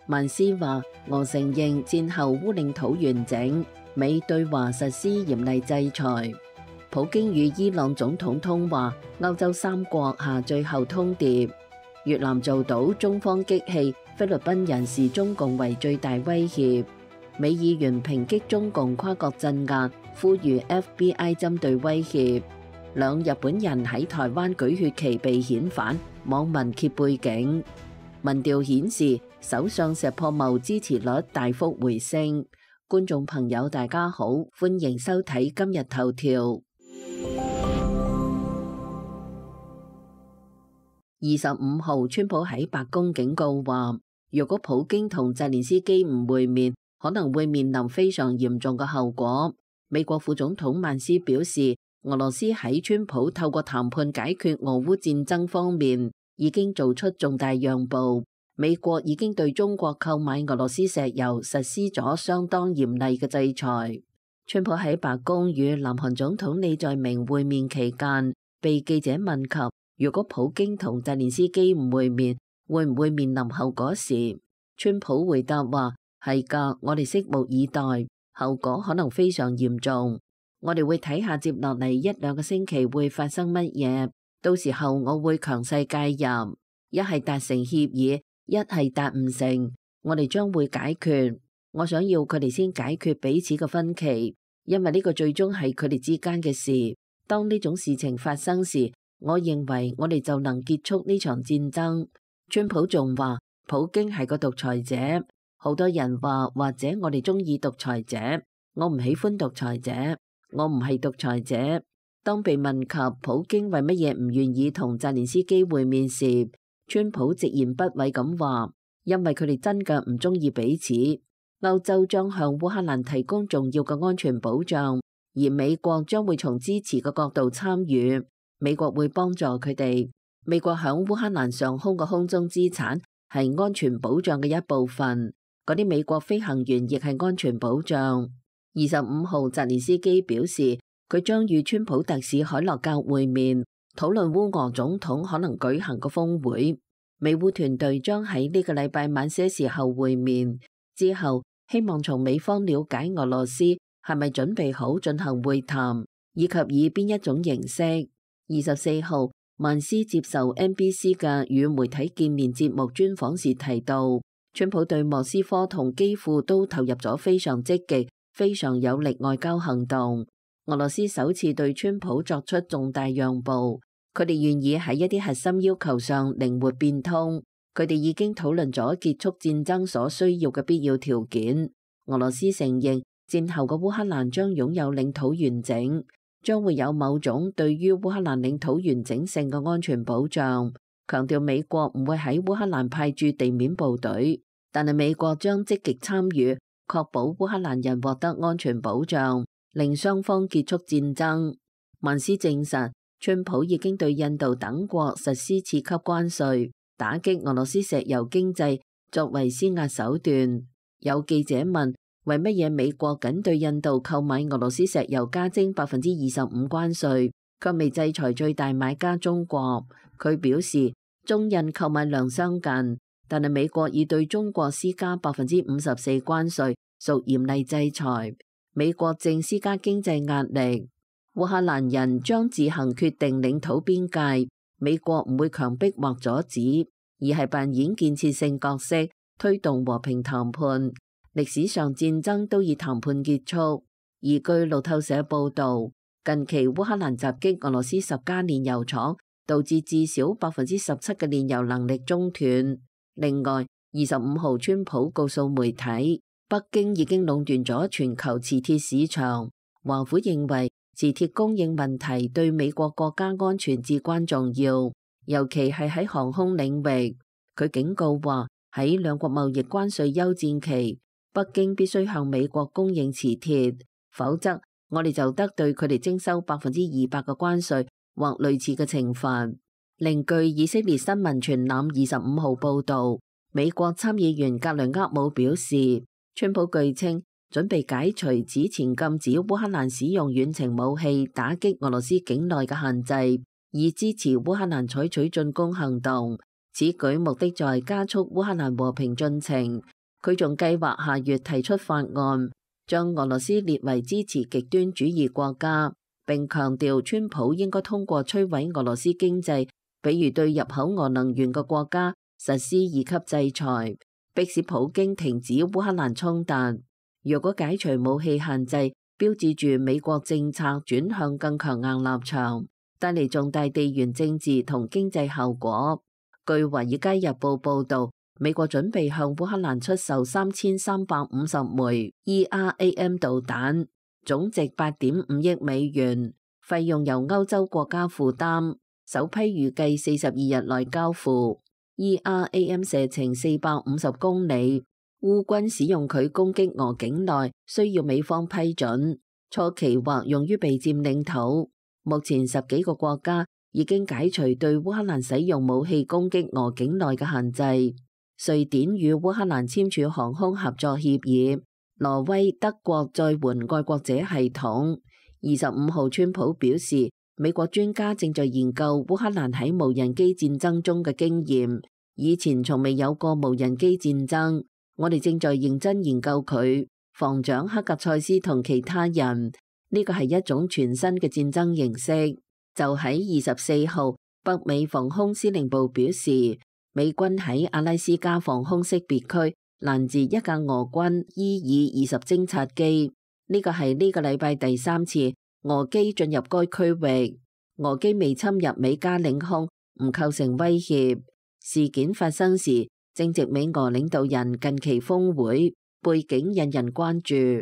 曼斯話：俄承認戰後烏領土完整，美對華實施嚴厲制裁。普京與伊朗總統通話，歐洲三國下最後通牒。越南做到，中方激氣，菲律賓人視中共為最大威脅。美議員抨擊中共跨國鎮壓，呼籲 FBI 針對威脅。兩日本人喺台灣舉血旗被遣返，網民揭背景。民調顯示，首相石破茂支持率大幅回升。觀眾朋友大家好，歡迎收睇今日頭條。25號，川普喺白宮警告話，如果普京同澤連斯基唔會面，可能會面臨非常嚴重嘅後果。美國副總統曼斯表示，俄羅斯喺川普透過談判解決俄烏戰爭方面已經做出重大讓步。美國已經對中國購買俄羅斯石油實施咗相當嚴厲嘅制裁。川普喺白宮與南韓總統李在明會面期間，被記者問及如果普京同澤連斯基唔會面，會唔會面臨後果時，川普回答話：係㗎，我哋拭目以待，後果可能非常嚴重。我哋會睇下接落嚟一兩個星期會發生乜嘢，到時候我會強勢介入，一係達成協議，一係達唔成，我哋將會解決。我想要佢哋先解決彼此嘅分歧，因為呢個最終係佢哋之間嘅事。當呢種事情發生時，我認為我哋就能結束呢場戰爭。川普仲話普京係個獨裁者，好多人話或者我哋中意獨裁者，我唔喜歡獨裁者，我唔係獨裁者。當被問及普京為乜嘢唔願意同澤連斯基會面時，川普直言不諱咁話，因為佢哋真嘅唔中意彼此。歐洲將向烏克蘭提供重要嘅安全保障，而美國將會從支持嘅角度參與。美國會幫助佢哋。美國響烏克蘭上空嘅空中資產係安全保障嘅一部分，嗰啲美國飛行員亦係安全保障。25號，澤連斯基表示，佢將與川普特使海洛格會面，討論烏俄總統可能舉行嘅峰會。美烏團隊將喺呢個禮拜晚些時候會面，之後希望從美方了解俄羅斯係咪準備好進行會談，以及以邊一種形式。24號，曼斯接受 NBC 嘅與媒體見面節目專訪時提到，川普對莫斯科同基輔都投入咗非常積極、非常有力外交行動。俄羅斯首次對川普作出重大讓步，佢哋願意喺一啲核心要求上靈活變通。佢哋已經討論咗結束戰爭所需要嘅必要條件。俄羅斯承認戰後嘅烏克蘭將擁有領土完整，將會有某種對於烏克蘭領土完整性嘅安全保障，強調美國唔會喺烏克蘭派駐地面部隊，但係美國將積極參與，確保烏克蘭人獲得安全保障，令雙方結束戰爭。曼斯證實，川普已經對印度等國實施次級關稅，打擊俄羅斯石油經濟，作為施壓手段。有記者問，為乜嘢美國僅對印度購買俄羅斯石油加徵25%關稅，卻未制裁最大買家中國？佢表示，中印購買量相近，但係美國已對中國施加54%關稅，屬嚴厲制裁。美國正施加經濟壓力，烏克蘭人將自行決定領土邊界，美國唔會強迫或阻止，而係扮演建設性角色，推動和平談判。歷史上戰爭都以談判結束，而據路透社報導，近期烏克蘭襲擊俄羅斯10家煉油廠，導致至少17%嘅煉油能力中斷。另外，25號川普告訴媒體，北京已經壟斷咗全球磁鐵市場。華府認為磁鐵供應問題對美國國家安全至關重要，尤其係喺航空領域。佢警告話，喺兩國貿易關稅休戰期，北京必須向美國供應磁鐵，否則我哋就得對佢哋徵收200%嘅關稅或類似嘅懲罰。另據以色列新聞傳覽25號報導，美國參議員格雷厄姆表示，川普據稱準備解除此前禁止烏克蘭使用遠程武器打擊俄羅斯境內嘅限制，以支持烏克蘭採取進攻行動。此舉目的在加速烏克蘭和平進程， 佢仲計劃下月提出法案，將俄羅斯列為支持極端主義國家，並強調川普應該通過摧毀俄羅斯經濟，比如對入口俄能源嘅國家實施2級制裁，迫使普京停止烏克蘭衝突。若果解除武器限制，標誌住美國政策轉向更強硬立場，帶嚟重大地緣政治同經濟後果。據《華爾街日報》報導，美國準備向烏克蘭出售3350枚 ERAM 導彈，總值8.5億美元，費用由歐洲國家負擔，首批預計42日內交付。ERAM 射程450公里。烏軍使用佢攻擊俄境內，需要美方批准，初期或用於備佔領土。目前10幾個國家已經解除對烏克蘭使用武器攻擊俄境內嘅限制。瑞典與烏克蘭簽署航空合作協議，挪威、德國再援愛國者系統。25號，川普表示，美國專家正在研究烏克蘭喺無人機戰爭中嘅經驗，以前從未有過無人機戰爭。我哋正在認真研究佢。防長克格塞斯同其他人，呢個係一種全新嘅戰爭形式。就喺24號，北美防空司令部表示，美軍喺阿拉斯加防空識別區攔截一架俄軍伊爾20偵察機。呢個係呢個禮拜第3次俄機進入該區域。俄機未侵入美加領空，唔構成威脅。事件發生時，正值美俄領導人近期峰會，背景引人關注。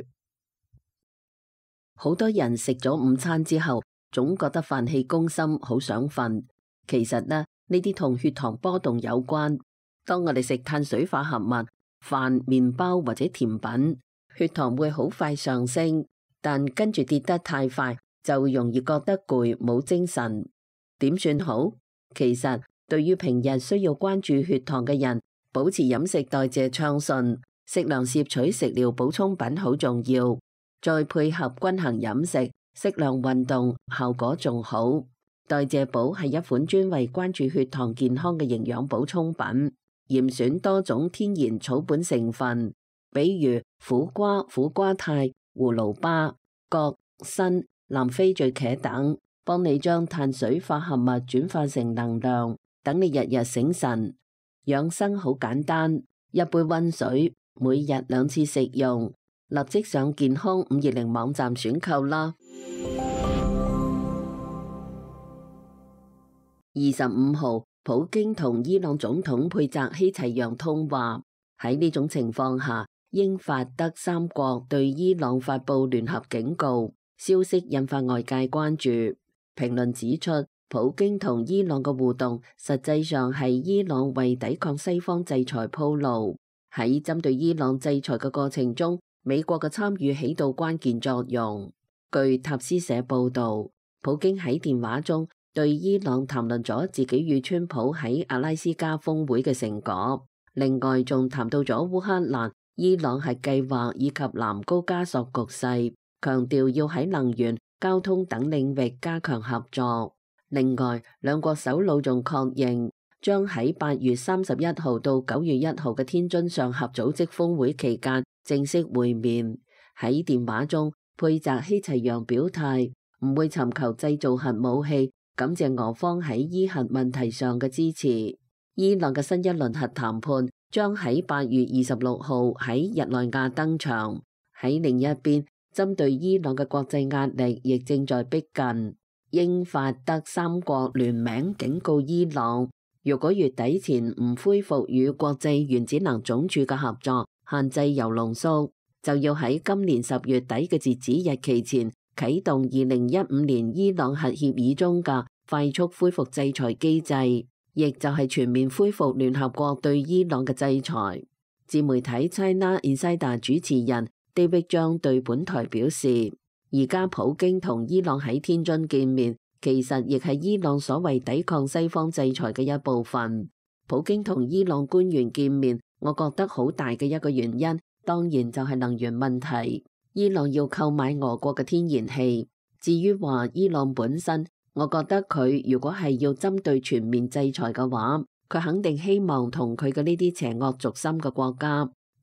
好多人食咗午餐之後，總覺得飯氣攻心，好想瞓。其實呢啲同血糖波動有關。當我哋食碳水化合物、飯、麵包或者甜品，血糖會好快上升，但跟住跌得太快，就容易覺得攰，冇精神。點算好？其實對於平日需要關注血糖嘅人，保持飲食代謝暢順，適量攝取食療補充品好重要，再配合均衡飲食、適量運動，效果仲好。代謝寶係一款專為關注血糖健康嘅營養補充品，嚴選多種天然草本成分，比如苦瓜、苦瓜肽、葫蘆巴、葛、參、南非醉茄等，幫你將碳水化合物轉化成能量，等你日日醒神。養生好簡單，一杯溫水，每日2次食用。立即上健康520網站選購啦。25號，普京同伊朗總統佩澤希齊揚通話。喺呢種情況下，英法德3國對伊朗發布聯合警告，消息引發外界關注。評論指出，普京同伊朗嘅互動實際上係伊朗為抵抗西方制裁鋪路。喺針對伊朗制裁嘅過程中，美國嘅參與起到關鍵作用。據塔斯社報導，普京喺電話中對伊朗談論咗自己與川普喺阿拉斯加峰會嘅成果，另外仲談到咗烏克蘭、伊朗核計劃以及南高加索局勢，強調要喺能源、交通等領域加強合作。另外，兩國首腦仲確認將喺8月31號到9月1號嘅天津上合組織峰會期間正式會面。喺電話中，佩澤希齊揚表態唔會尋求製造核武器，感謝俄方喺伊核問題上嘅支持。伊朗嘅新一輪核談判將喺8月26號喺日內瓦登場。喺另一邊，針對伊朗嘅國際壓力亦正在逼近。英法德3國聯名警告伊朗，如果月底前唔恢復與國際原子能總署嘅合作，限制鈾濃縮，就要喺今年10月底嘅截止日期前啟動2015年伊朗核協議中嘅快速恢復制裁機制，亦就係全面恢復聯合國對伊朗嘅制裁。自媒體 China Insider 主持人 David 張對本台表示，而家普京同伊朗喺天津見面，其實亦係伊朗所謂抵抗西方制裁嘅一部分。普京同伊朗官員見面，我覺得好大嘅一個原因，當然就係能源問題。伊朗要購買俄國嘅天然氣。至於話伊朗本身，我覺得佢如果係要針對全面制裁嘅話，佢肯定希望同佢嘅呢啲邪惡軸心嘅國家，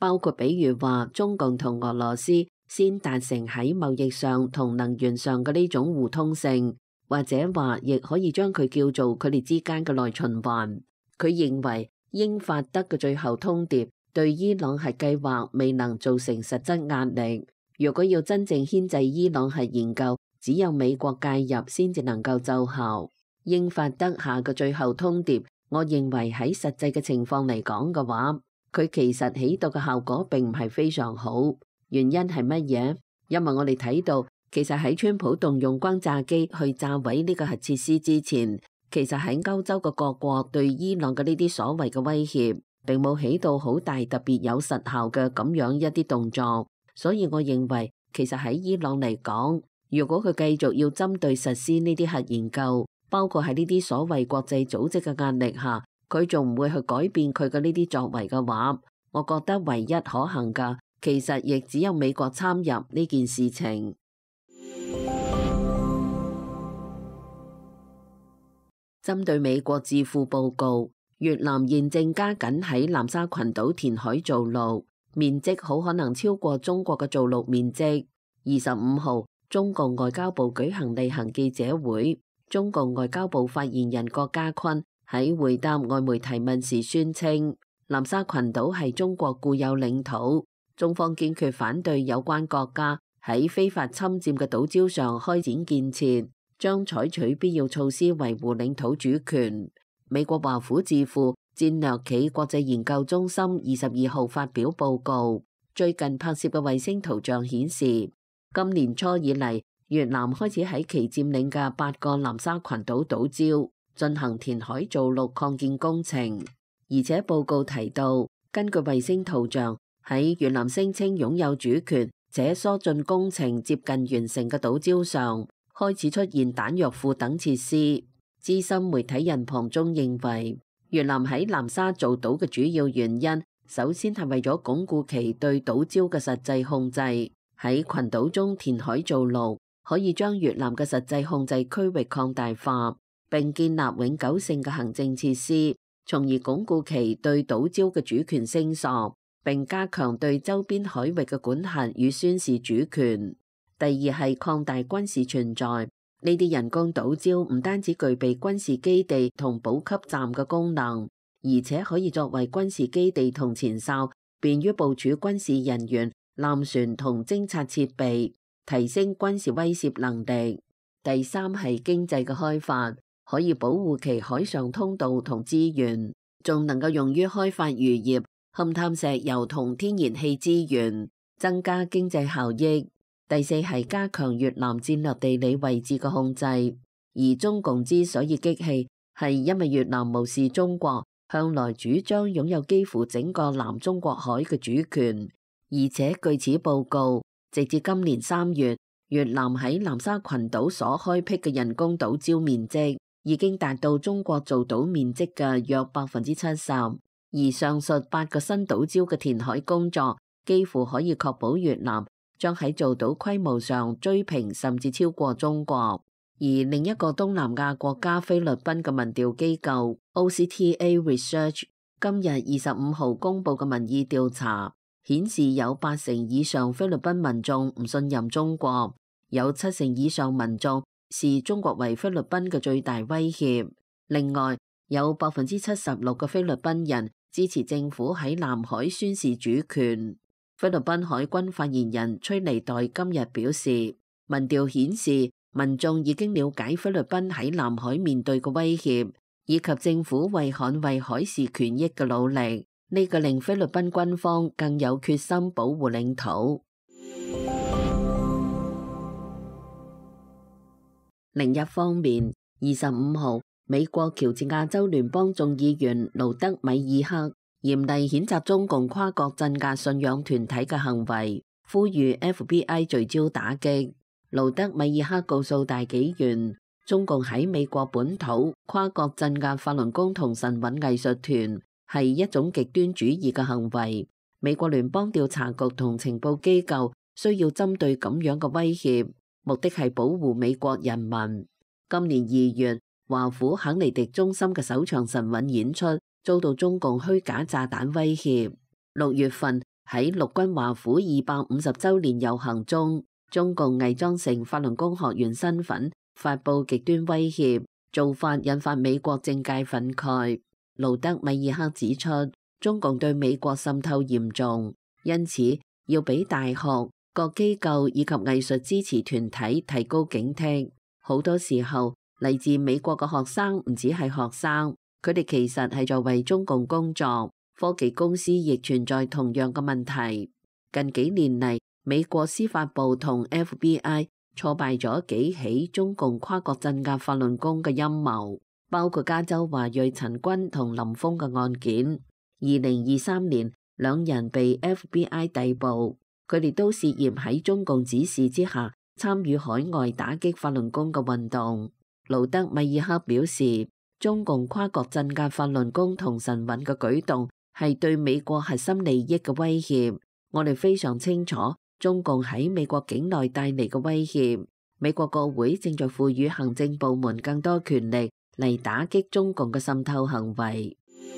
包括比如話中共同俄羅斯先達成喺貿易上同能源上嘅呢種互通性，或者話亦可以將佢叫做佢哋之間嘅內循環。佢認為英法德嘅最後通牒對伊朗核計劃未能造成實質壓力。如果要真正牽制伊朗核研究，只有美國介入先至能夠奏效。英法德下嘅最後通牒，我認為喺實際嘅情況嚟講嘅話，佢其實起到嘅效果並唔係非常好。原因係乜嘢？因為我哋睇到，其實喺川普動用轟炸機去炸毀呢個核設施之前，其實喺歐洲嘅各國對伊朗嘅呢啲所謂嘅威脅，並冇起到好大特別有實效嘅咁樣一啲動作。所以我認為，其實喺伊朗嚟講，如果佢繼續要針對實施呢啲核研究，包括喺呢啲所謂國際組織嘅壓力下，佢仲唔會去改變佢嘅呢啲作為嘅話，我覺得唯一可行嘅，其實亦只有美國參入呢件事情。針對美國智庫報告，越南現正加緊喺南沙群島填海造陸，面積好可能超過中國嘅造陸面積。25號，中共外交部舉行例行記者會，中共外交部發言人郭家坤喺回答外媒提問時宣稱，南沙群島係中國固有領土，中方堅決反對有關國家喺非法侵佔嘅島礁上開展建設，將採取必要措施維護領土主權。美國華府智庫戰略暨國際研究中心22號發表報告，最近拍攝嘅衛星圖像顯示，今年初以嚟，越南開始喺其佔領嘅8個南沙群島島礁進行填海造陸擴建工程，而且報告提到，根據衛星圖像，喺越南聲稱擁有主權且疏浚工程接近完成嘅島礁上，開始出現彈藥庫等設施。資深媒體人龐中認為，越南喺南沙造島嘅主要原因，首先係為咗鞏固其對島礁嘅實際控制。喺群島中填海造陸，可以將越南嘅實際控制區域擴大化，並建立永久性嘅行政設施，從而鞏固其對島礁嘅主權聲索，並加強對周邊海域嘅管轄與宣示主權。第二係擴大軍事存在。呢啲人工島礁唔單止具備軍事基地同補給站嘅功能，而且可以作為軍事基地同前哨，便於部署軍事人員、艦船同偵察設備，提升軍事威懾能力。第三係經濟嘅開發，可以保護其海上通道同資源，仲能夠用於開發漁業、勘探石油同天然氣資源，增加經濟效益。第四係加強越南戰略地理位置嘅控制，而中共之所以激氣，係因為越南無視中國，向來主張擁有幾乎整個南中國海嘅主權，而且據此報告，直至今年3月，越南喺南沙群島所開闢嘅人工島礁面積已經達到中國造島面積嘅約70%，而上述8個新島礁嘅填海工作，幾乎可以確保越南將喺造島規模上追平甚至超過中國。而另一個東南亞國家菲律賓嘅民調機構 OCTA Research 今日25號公布嘅民意調查顯示，有80%以上菲律賓民眾唔信任中國，有70%以上民眾視中國為菲律賓嘅最大威脅。另外，有76%嘅菲律賓人支持政府喺南海宣示主權。菲律賓海軍發言人崔尼代今日表示，民調顯示民眾已經了解菲律賓喺南海面對嘅威脅，以及政府為捍衛海事權益嘅努力。呢個令菲律賓軍方更有決心保護領土。另一方面，25號，美國喬治亞州聯邦眾議員盧德米爾克嚴厲譴責中共跨國鎮壓信仰團體嘅行為，呼籲 FBI 聚焦打擊。盧德米爾克告訴大紀元，中共喺美國本土跨國鎮壓法輪功同神韻藝術團係一種極端主義嘅行為。美國聯邦調查局同情報機構需要針對咁樣嘅威脅，目的係保護美國人民。今年2月，華府肯尼迪中心嘅首場神韻演出遭到中共虛假炸彈威脅。6月份喺陸軍華府250週年遊行中，中共偽裝成法輪功學員身份發佈極端威脅，做法引發美國政界憤慨。盧德米爾克指出，中共對美國滲透嚴重，因此要俾大學、各機構以及藝術支持團體提高警惕。好多時候，嚟自美國嘅學生唔只係學生，佢哋其實係在為中共工作。科技公司亦存在同樣嘅問題。近幾年嚟，美國司法部同 FBI 挫敗咗幾起中共跨國鎮壓法輪功嘅陰謀，包括加州華裔陳軍同林峰嘅案件。2023年，兩人被 FBI 逮捕，佢哋都涉嫌喺中共指示之下參與海外打擊法輪功嘅運動。盧德米爾克表示，中共跨國鎮壓法輪功同神韻嘅舉動係對美國核心利益嘅威脅。我哋非常清楚中共喺美國境內帶嚟嘅威脅。美國國會正在賦予行政部門更多權力嚟打擊中共嘅滲透行為。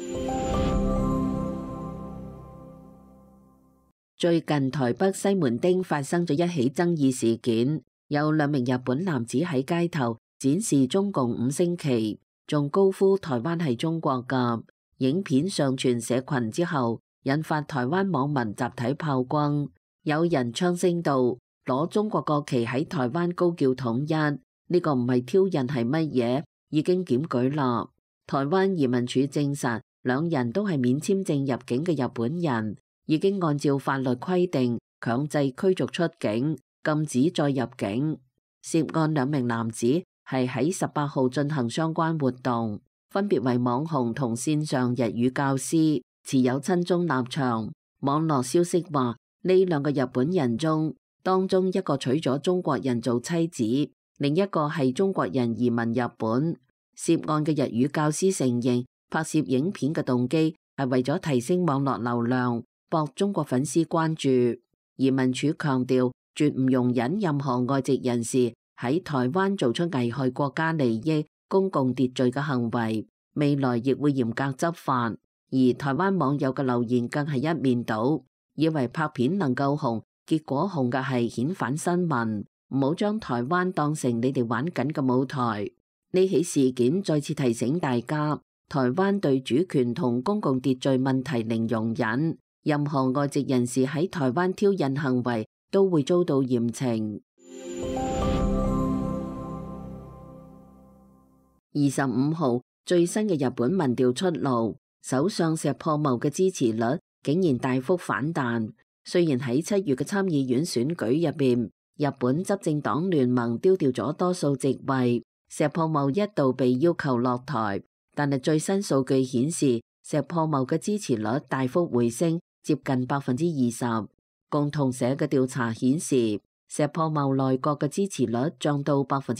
最近台北西門町發生咗一起爭議事件，有2名日本男子喺街頭展示中共5星旗，仲高呼台灣係中國㗎。影片上傳社群之後，引發台灣網民集體炮轟，有人唱聲道攞中國國旗喺台灣高叫統一，呢個唔係挑釁係乜嘢？已經檢舉啦。台灣移民署證實，兩人都係免簽證入境嘅日本人，已經按照法律規定強制驅逐出境，禁止再入境。涉案2名男子係喺18號進行相關活動，分別為網紅同線上日語教師，持有親中立場。網絡消息話，呢2個日本人中，當中一個娶咗中國人做妻子，另一個係中國人移民日本。涉案嘅日語教師承認，拍攝影片嘅動機係為咗提升網絡流量，博中國粉絲關注。移民署強調，絕唔容忍任何外籍人士喺台灣做出危害國家利益、公共秩序嘅行為，未來亦會嚴格執法。而台灣網友嘅留言更係一面倒，以為拍片能夠紅，結果紅嘅係遣返新聞。唔好將台灣當成你哋玩緊嘅舞台。呢起事件再次提醒大家，台灣對主權同公共秩序問題零容忍，任何外籍人士喺台灣挑釁行為都會遭到嚴懲。25號最新嘅日本民調出爐，首相石破茂嘅支持率竟然大幅反彈。雖然喺7月嘅參議院選舉入邊，日本執政黨聯盟丟掉咗多數席位，石破茂一度被要求落台，但係最新數據顯示，石破茂嘅支持率大幅回升，接近20%。共同社嘅調查顯示，石破茂內閣嘅支持率漲到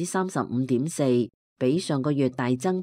35.4%，比上個月大增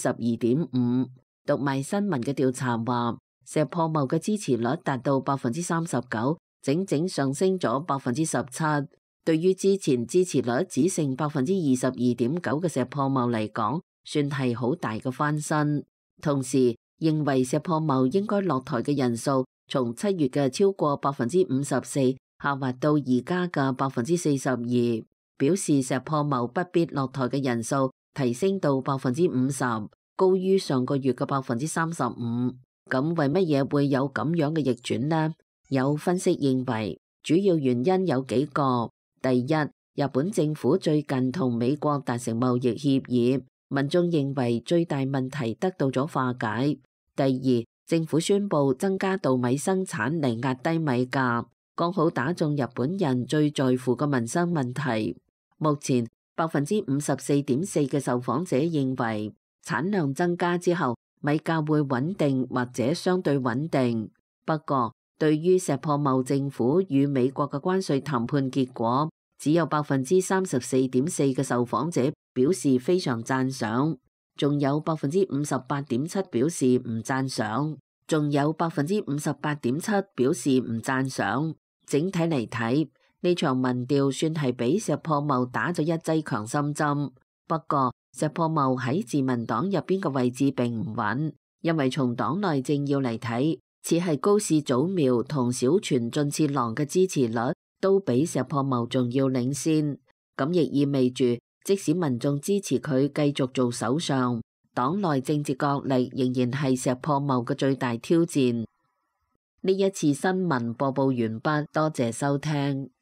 12.5%。讀賣新聞嘅調查話，石破茂嘅支持率達到39%，整整上升咗17%。對於之前支持率只剩22.9%嘅石破茂嚟講，算係好大嘅翻身。同時，認為石破茂應該落台嘅人數，從7月嘅超過54%下滑到而家嘅42%，表示石破茂不必落台嘅人數提升到50%，高於上個月嘅35%。咁為乜嘢會有咁樣嘅逆轉呢？有分析認為，主要原因有幾個。第一，日本政府最近同美國達成貿易協議，民眾認為最大問題得到咗化解。第二，政府宣布增加稻米生產嚟壓低米價，剛好打中日本人最在乎嘅民生問題。目前54.4%嘅受訪者認為產量增加之後，米價會穩定或者相對穩定。不過，對於石破茂政府與美國嘅關稅談判結果，只有34.4%嘅受訪者表示非常讚賞，仲有58.7%表示唔讚賞，仲有58.7%表示唔讚賞。整體嚟睇，呢場民調算係俾石破茂打咗一劑強心針。不過，石破茂喺自民黨入邊嘅位置並唔穩，因為從黨內政要嚟睇， 似係高市早苗同小泉進次郎嘅支持率都比石破茂仲要領先，咁亦意味住即使民眾支持佢繼續做首相，黨內政治角力仍然係石破茂嘅最大挑戰。呢一次新聞播報完畢，多謝收聽。